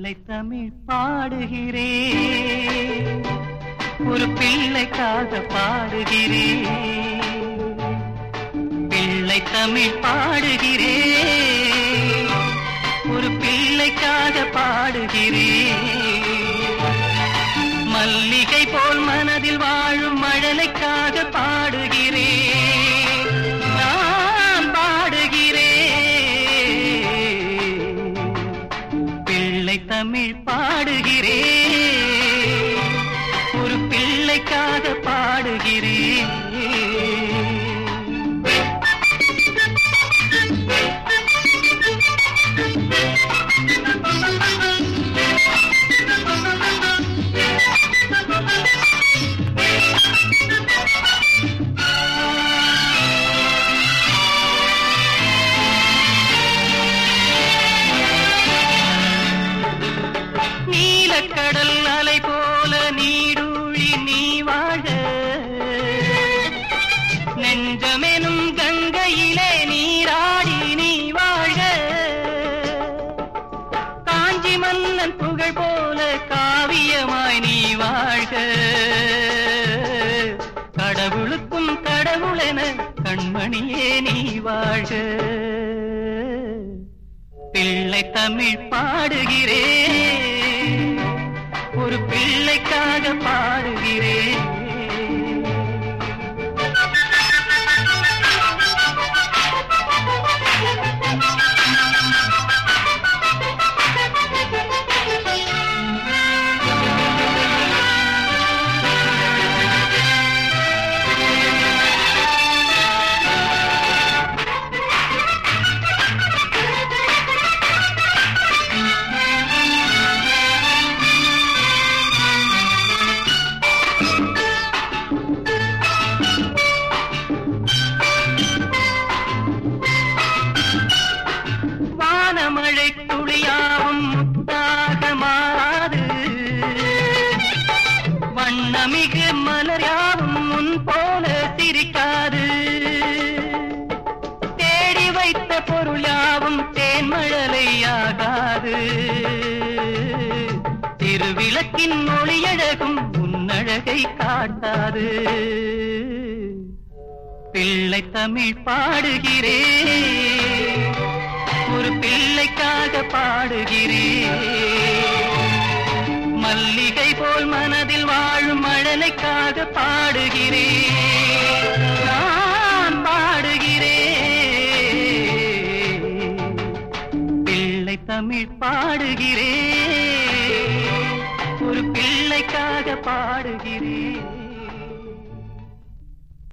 பிள்ளை தமிழ் பாடுகிறேன், ஒரு பிள்ளைக்காக பாடுகிறேன். பிள்ளை தமிழ் பாடுகிறேன், ஒரு பிள்ளைக்காக பாடுகிறேன். மல்லிகை போல் மனதில் வாழும் மழலைக்காக பாடுகிறேன். நான் பாடுகிறேன், பிள்ளை தமிழ் பாடுகிறேன், ஒரு பிள்ளைக்காக பாடுகிறேன். கடல் அலை போல நீடூழி நீ வாழ, நெஞ்சமெனும் கங்கையிலே நீராடி நீ வாழ. காஞ்சி மன்னன் புகழ் போல காவியமாய் நீ வாழ்க. கடவுளுக்கும் கடவுளென கண்மணியே நீ வாழ்க. பிள்ளை தமிழ் பாடுகிறேன், ஒரு பிள்ளைக்காக பாடுகிறேன். மழை துளியாவும் முத்தாக மாறாது, வண்ணமிகு மலராவும் முன் போல சிரிக்காது. தேடி வைத்த பொருள் யாவும் தேன்மழலையாகாது. திருவிளக்கின் ஒளியழகும் உன்னழகை காட்டாது. பிள்ளை தமிழ் பாடுகிறேன், ஒரு பிள்ளைக்காக பாடுகிறேன். மல்லிகை போல் மனதில் வாழும் மழலைக்காக பாடுகிறேன். நான் பாடுகிறேன், பிள்ளை தமிழ் பாடுகிறேன், ஒரு பிள்ளைக்காக பாடுகிறேன்.